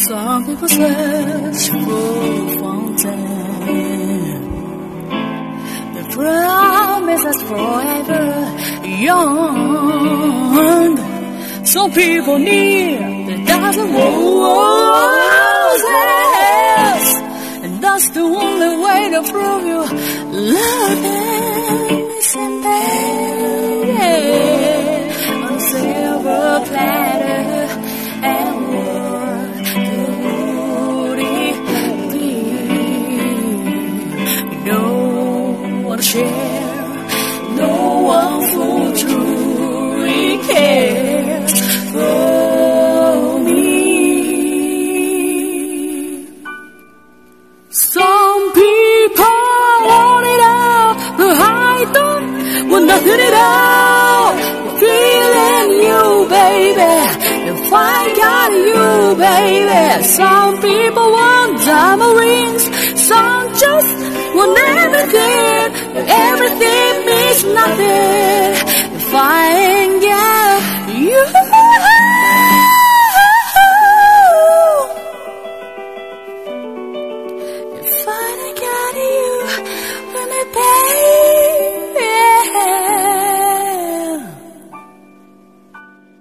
Some people search for a fountain. The promise is forever young. Some people need the dozen roses, and that's the only way to prove you love them is embedded on a silver platter and worth the beauty. No one to share, no one who truly cares for me. Some people want it all, but I don't want nothing at all. Feeling you, baby, if I got you, baby. Some people want diamond rings, some just want everything, but everything means nothing.